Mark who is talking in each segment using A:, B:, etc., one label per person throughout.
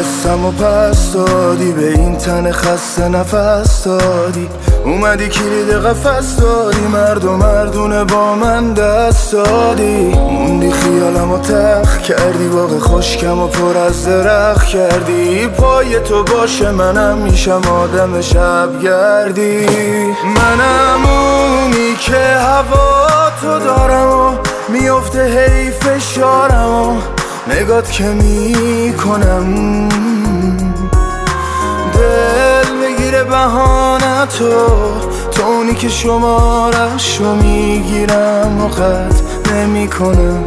A: خواستم و پس دادی، به این تن خسته نفس دادی، اومدی کلید قفس دادی، مرد و مردونه با من دست دادی، موندی خیالم و تخ کردی، باغ خشکم و پر از درخت کردی، پای تو باشه منم میشم آدم شبگردی. منم اونی که هوا تو دارم و میفته هی فشارم و نگات که میکنم، دل بگیره بهانه تو اونی که شمارشو میگیرم و قطع نمی کنم.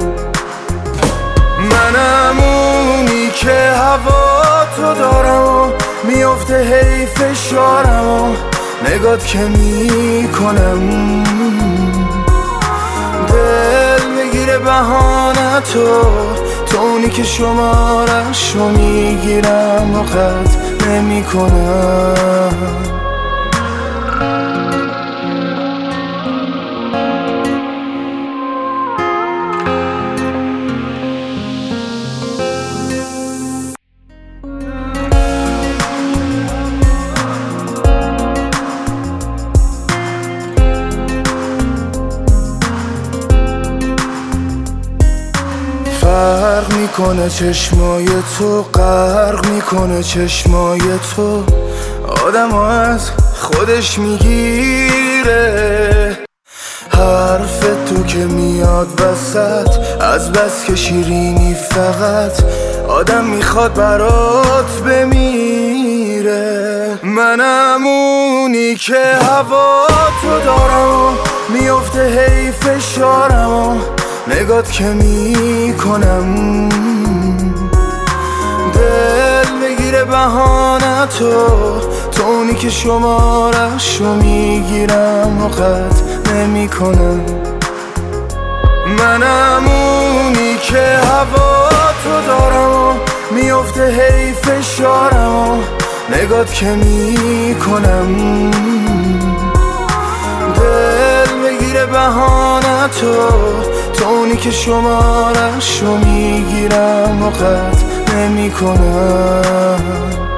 A: منم اونی که هوا تو دارم و میفته هی فشارم و نگات که میکنم، دل بگیره بهانه تو اونی که شمارشو میگیرم و قطع نمی کنم. فرق میکنه چشمای تو، غرق میکنه چشمای تو، آدمو از خودش میگیره، حرف تو که میاد وسط از بس که شیرینی فقط آدم میخواد برات بمیره. منم اونی که هوا تو دارم و میفته هی فشارم و نگات که میکنم، دل بگیره بهانه تو اونی که شمارشو میگیرم و قطع نمی کنم. منم اونی که هوا تو دارم و میفته هی فشارم و نگات که میکنم، دل بگیره بهانه تو اونی که شمارشو میگیرم و قطع نمی کنم.